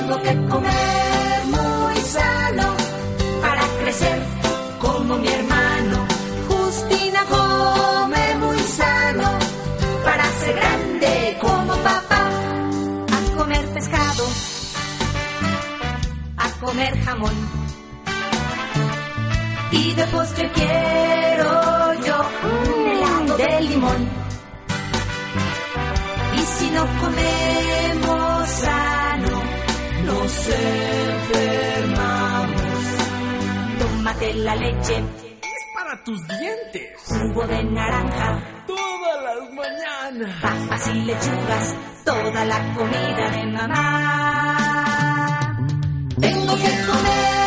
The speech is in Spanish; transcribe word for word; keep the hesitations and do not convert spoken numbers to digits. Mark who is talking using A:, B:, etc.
A: Tengo que comer muy sano para crecer como mi hermano. Justina come muy sano para ser grande como papá. A comer pescado, a comer jamón, y de postre quiero yo un helado de limón. Y si no comemos sano, nos enfermamos. Tómate la leche,
B: es para tus dientes.
A: Jugo de naranja,
B: todas las mañanas.
A: Papas y lechugas, toda la comida de mamá. Tengo que comer